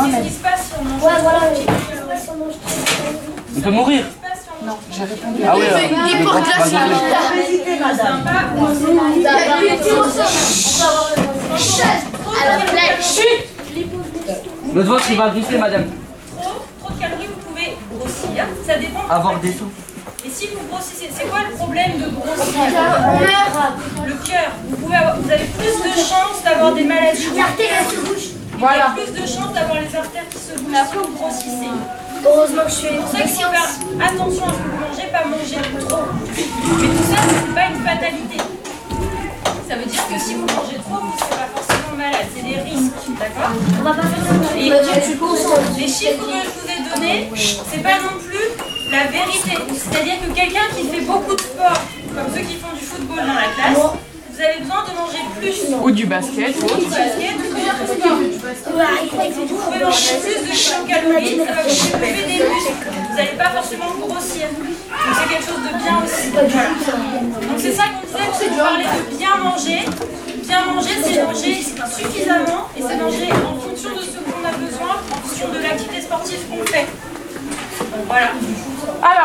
ce qui se passe si on mange trop. On peut mourir. Non, j'ai répondu. Ah oui, notre ventre il va glisser, madame. Trop de calories, vous pouvez grossir. Ça dépend. Avoir des sous. Et si vous grossissez, c'est quoi le problème de grossir? Le cœur. Vous avez plus de chances d'avoir des maladies. Voilà. Plus de chances d'avoir les artères qui se bougent si vous grossissez. Heureusement que je suis C'est pour ça qu'il faut faire attention à ce que vous mangez, pas manger trop. Mais tout ça, c'est pas une fatalité. Ça veut dire que si vous mangez trop, vous ne serez pas forcément malade. C'est des risques, d'accord? On va pas faire ça. Et les chiffres que je vous ai donnés, c'est pas non plus la vérité. C'est-à-dire que quelqu'un qui fait beaucoup de sport, comme ceux qui font du football dans la classe, vous avez besoin de manger plus. Ou du basket, ou autre. Du basket, vous pouvez manger plus de kilocalories, ça va vous développer des muscles. Vous n'allez pas forcément grossir. Donc c'est quelque chose de bien aussi. Voilà. Donc c'est ça qu'on disait, c'est de parler de bien manger. Bien manger, c'est manger suffisamment et c'est manger en fonction de ce qu'on a besoin, en fonction de l'activité sportive qu'on fait. Voilà.